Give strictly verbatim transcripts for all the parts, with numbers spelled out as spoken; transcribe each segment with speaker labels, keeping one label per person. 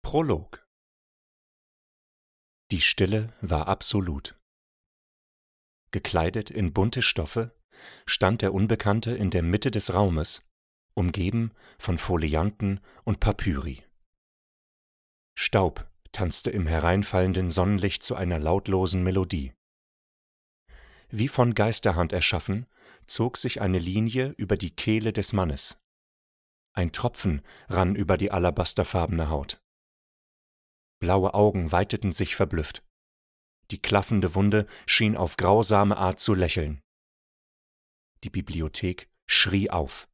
Speaker 1: Prolog. Die Stille war absolut. Gekleidet in bunte Stoffe stand der Unbekannte in der Mitte des Raumes, umgeben von Folianten und Papyri. Staub tanzte im hereinfallenden Sonnenlicht zu einer lautlosen Melodie. Wie von Geisterhand erschaffen, zog sich eine Linie über die Kehle des Mannes. Ein Tropfen rann über die alabasterfarbene Haut. Blaue Augen weiteten sich verblüfft. Die klaffende Wunde schien auf grausame Art zu lächeln. Die Bibliothek schrie auf.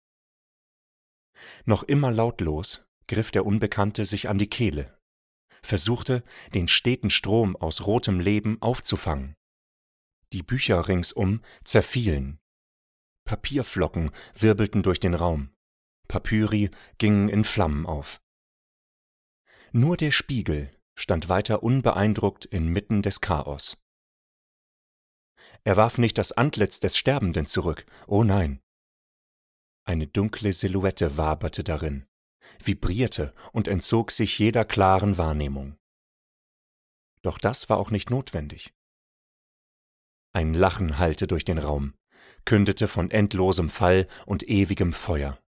Speaker 1: Noch immer lautlos griff der Unbekannte sich an die Kehle, versuchte, den steten Strom aus rotem Leben aufzufangen. Die Bücher ringsum zerfielen. Papierflocken wirbelten durch den Raum. Papyri gingen in Flammen auf. Nur der Spiegel stand weiter unbeeindruckt inmitten des Chaos. Er warf nicht das Antlitz des Sterbenden zurück, oh nein. Eine dunkle Silhouette waberte darin, vibrierte und entzog sich jeder klaren Wahrnehmung. Doch das war auch nicht notwendig. Ein Lachen hallte durch den Raum, kündete von endlosem Fall und ewigem Feuer.